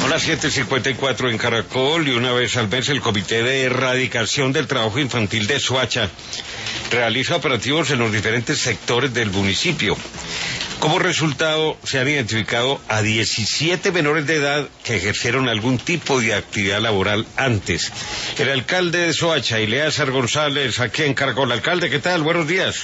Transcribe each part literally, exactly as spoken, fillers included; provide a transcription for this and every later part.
Son las siete cincuenta y cuatro en Caracol y una vez al mes el Comité de Erradicación del Trabajo Infantil de Soacha realiza operativos en los diferentes sectores del municipio. Como resultado, se han identificado a diecisiete menores de edad que ejercieron algún tipo de actividad laboral antes. El alcalde de Soacha, Eleazar González, aquí en Caracol. Alcalde, ¿qué tal? Buenos días.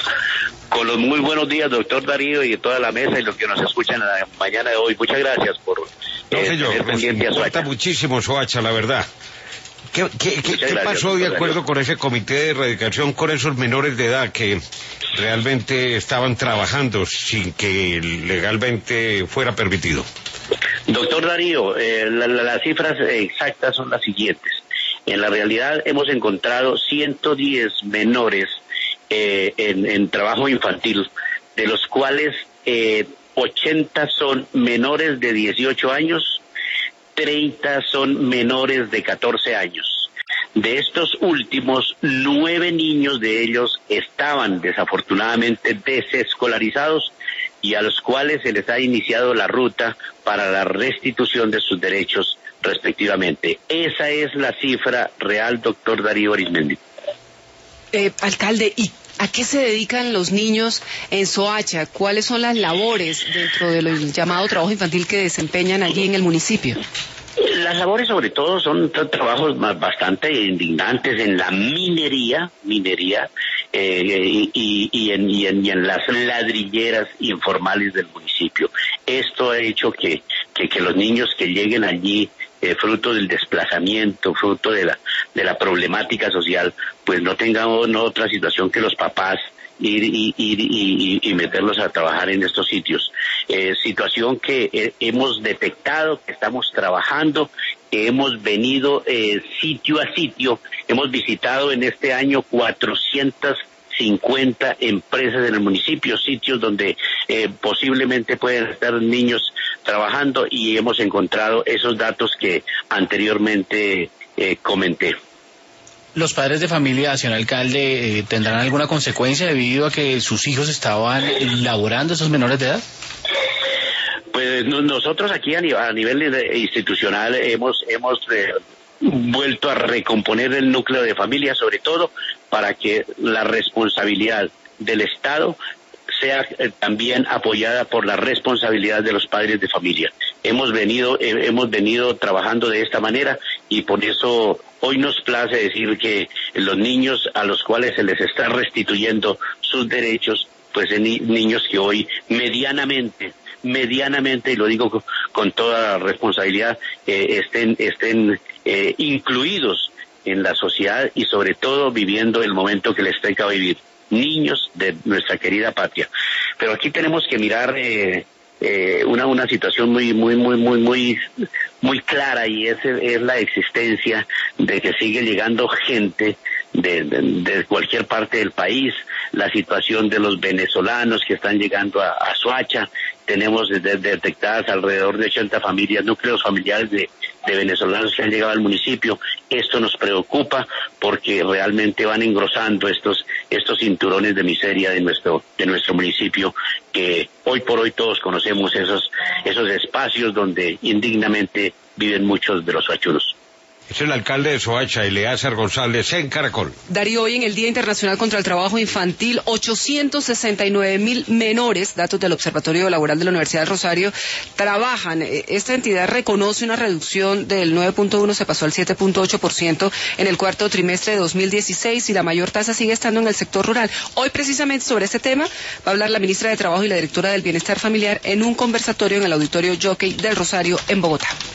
Con los muy buenos días, doctor Darío, y toda la mesa y los que nos escuchan a la mañana de hoy. Muchas gracias por no, eh, señor, tener pendiente a Soacha. Nos importa muchísimo Soacha, la verdad. ¿Qué, qué, qué, ¿qué pasó de acuerdo con ese comité de erradicación con esos menores de edad que realmente estaban trabajando sin que legalmente fuera permitido? Doctor Darío, eh, la, la, las cifras exactas son las siguientes. En la realidad hemos encontrado ciento diez menores eh, en, en trabajo infantil, de los cuales eh, ochenta son menores de dieciocho años, treinta son menores de catorce años. De estos últimos, nueve niños de ellos estaban desafortunadamente desescolarizados y a los cuales se les ha iniciado la ruta para la restitución de sus derechos respectivamente. Esa es la cifra real, doctor Darío Arizmendi. Eh, alcalde, ¿y a qué se dedican los niños en Soacha? ¿Cuáles son las labores dentro del llamado trabajo infantil que desempeñan allí en el municipio? Las labores sobre todo son trabajos bastante indignantes en la minería, minería eh, y, y, y, en, y, en, y en las ladrilleras informales del municipio. Esto ha hecho que, que, que los niños que lleguen allí, eh, fruto del desplazamiento, fruto de la, de la problemática social, pues no tengan no, otra situación que los papás ir y, ir y, y, y meterlos a trabajar en estos sitios. Eh, situación que eh, hemos detectado, que estamos trabajando, que hemos venido eh, sitio a sitio, hemos visitado en este año cuatrocientas cincuenta empresas en el municipio, sitios donde eh, posiblemente pueden estar niños trabajando y hemos encontrado esos datos que anteriormente eh, comenté. ¿Los padres de familia, señor alcalde, eh, tendrán alguna consecuencia debido a que sus hijos estaban laborando, esos menores de edad? Pues no, nosotros aquí a nivel, a nivel de, institucional hemos hemos eh, vuelto a recomponer el núcleo de familia, sobre todo para que la responsabilidad del Estado sea eh, también apoyada por la responsabilidad de los padres de familia. Hemos venido eh, hemos venido trabajando de esta manera y por eso hoy nos place decir que los niños a los cuales se les está restituyendo sus derechos, pues en ni, niños que hoy medianamente medianamente, y lo digo con, con toda responsabilidad, eh, estén estén eh, incluidos en la sociedad y sobre todo viviendo el momento que les toca vivir. Niños de nuestra querida patria. Pero aquí tenemos que mirar eh, eh, una una situación muy muy muy muy muy muy clara y es es la existencia de que sigue llegando gente de, de, de cualquier parte del país, la situación de los venezolanos que están llegando a, a Soacha. Tenemos de, de, detectadas alrededor de ochenta familias, núcleos familiares de, de venezolanos que han llegado al municipio. Esto nos preocupa porque realmente van engrosando estos estos cinturones de miseria de nuestro de nuestro municipio, que hoy por hoy todos conocemos esos esos espacios donde indignamente viven muchos de los soachunos. Es el alcalde de Soacha, Eleazar González, en Caracol. Darío, hoy en el Día Internacional contra el Trabajo Infantil, ochocientos sesenta y nueve mil menores, datos del Observatorio Laboral de la Universidad del Rosario, trabajan. Esta entidad reconoce una reducción del nueve punto uno, se pasó al siete punto ocho por ciento en el cuarto trimestre de dos mil dieciséis y la mayor tasa sigue estando en el sector rural. Hoy precisamente sobre este tema va a hablar la ministra de Trabajo y la directora del Bienestar Familiar en un conversatorio en el Auditorio Jockey del Rosario en Bogotá.